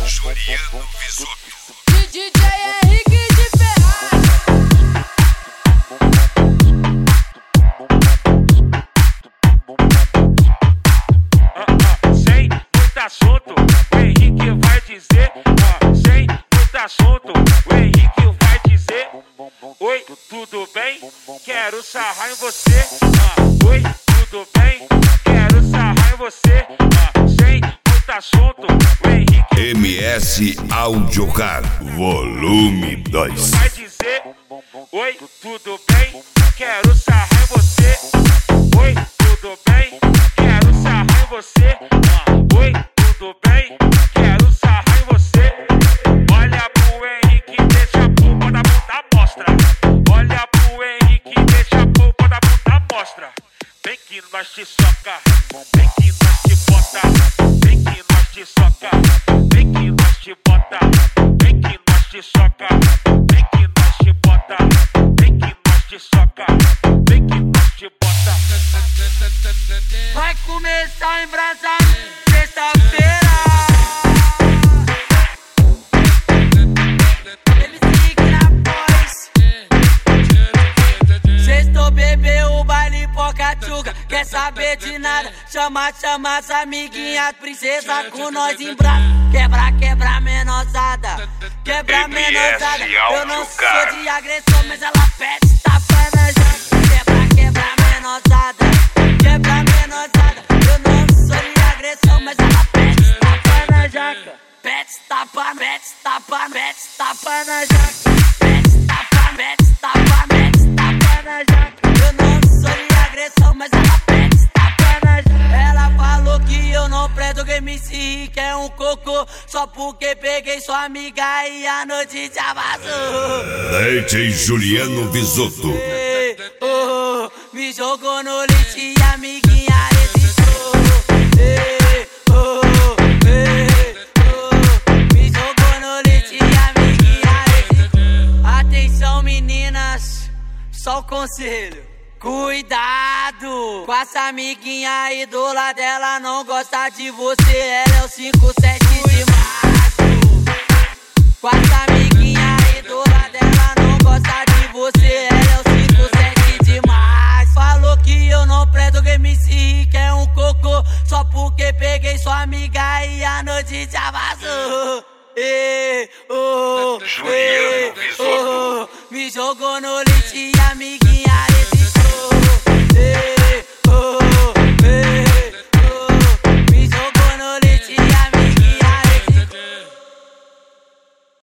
Juliano Visoto. DJ Henrique de Ferraz. Sem muito assunto, o Henrique vai dizer. Sem muito assunto, o Henrique vai dizer. Oi, tudo bem? Quero sarrar em você. Oi, tudo bem? Quero sarrar em você. Sem muito assunto, o Henrique MS Audiocar, volume 2. vai dizer. Oi, tudo bem? Quero sarrar em você. Oi, tudo bem? Quero sarrar em você. Oi, tudo bem? Quero sarrar em você. Olha pro Henrique, deixa a polpa da bunda mostra. Olha pro Henrique, deixa a polpa da bunda mostra. Vem que nós te soca, vem que nós te bota. Vem que nós te soca, vem que nós te bota. Vem que nós te soca, vem que nós te bota. Vem que nós te soca, vem que nós te bota. Vai começar a embrasar sexta-feira. Ele sigue na voz. Sextou, bebeu o baile Pocatuga. Quer saber de nada? Chama as amiguinhas, princesa com nós em braço. Quebra, menosada. Quebra, menosada. Eu não sou de agressão, mas ela pede tapa na jaca. Quebra, menosada. Quebra, menosada. Eu não sou de agressão, mas ela pede tapa na jaca. Pede tapa na jaca. Pede tapa na jaca. Eu não sou de agressão, mas ela pede tapa na jaca. Ela falou que eu não presto, que MC que é um cocô. Só porque peguei sua amiga e a notícia vazou. DJ Juliano Visoto. Me jogou no lixo e a amiguinha resistiu. Me jogou no lixo e a amiguinha resistiu. Atenção meninas, só o conselho. Cuidado com essa amiguinha aí do lado dela, não gosta de você, ela é o 57 de março. Com essa amiguinha aí do lado dela, não gosta de você, ela é o 57 de março. Falou que eu não presto, que MC que é um cocô, só porque peguei sua amiga e a notícia vazou. Juliano Visoto. Me jogou no lixo